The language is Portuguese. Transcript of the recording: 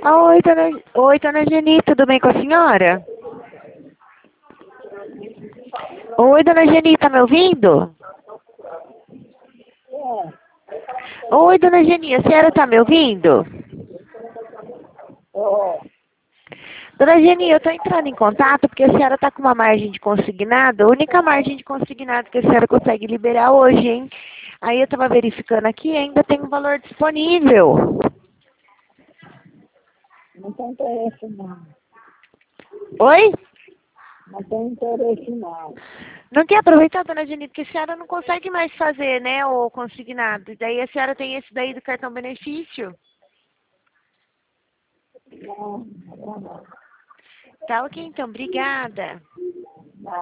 Oi, dona Geni, tudo bem com a senhora? Oi, dona Geni, tá me ouvindo? Oi, dona Geni, a senhora tá me ouvindo? Dona Geni, eu tô entrando em contato porque a senhora tá com uma margem de consignado, a única margem de consignado que a senhora consegue liberar hoje, hein? Aí eu tava verificando aqui e ainda tem um valor disponível. Não tem interesse não. Oi? Não tem interesse não. Não quer aproveitar, dona Geni, porque a senhora não consegue mais fazer, né, o consignado. E daí a senhora tem esse daí do cartão benefício. Não, não. Tá ok, então, obrigada.